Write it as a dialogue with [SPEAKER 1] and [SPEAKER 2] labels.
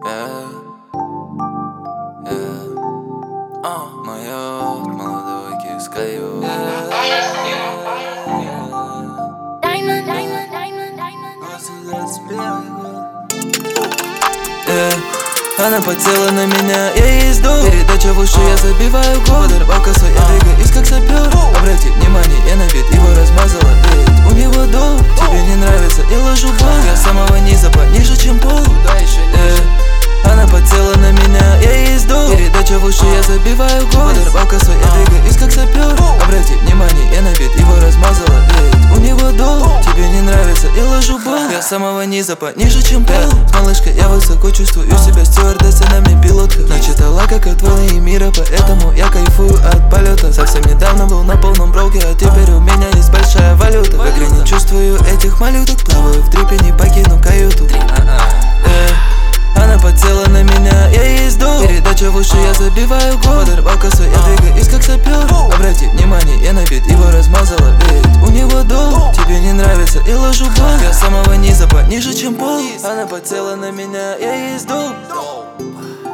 [SPEAKER 1] Моё молодой кискаю. Она подсела на меня, я ей сдул. Передача в уши, я забиваю гол. Подорвал косой, я двигаюсь как сапер. Обрати внимание, я на вид его размазала. Ведь у него дом, тебе не нравится, я ложу бол. Я с самого низа пониже, чем пол. Она подсела на меня, я ей сдул. Передача в уши, я забиваю гол. Подорвал косой, я двигаюсь как сапер. Обрати внимание, я на вид его размазала. Ведь у него дом, тебе не нравится, я ложу бол. Я с самого низа пониже, чем пол. С малышкой я высоко чувствую себя, стюардесса на мне пилотка. Начитала как от волны мира, поэтому я кайфую от полета. Совсем недавно был на полном броке, а теперь у меня есть большая валюта. В игре не чувствую этих малюток, плаваю в трипе, не покину каюту. Она подсела на меня, я ей сдул. Передача в уши, я забиваю гол. Подорвал косой, я двигаюсь как сапер. Обрати внимание, я на вид его размазала. Ведь у него дом, тебе не нравится, я ложу бол. Я с самого низа пониже, чем пол. Она подсела на меня, я ей сдул.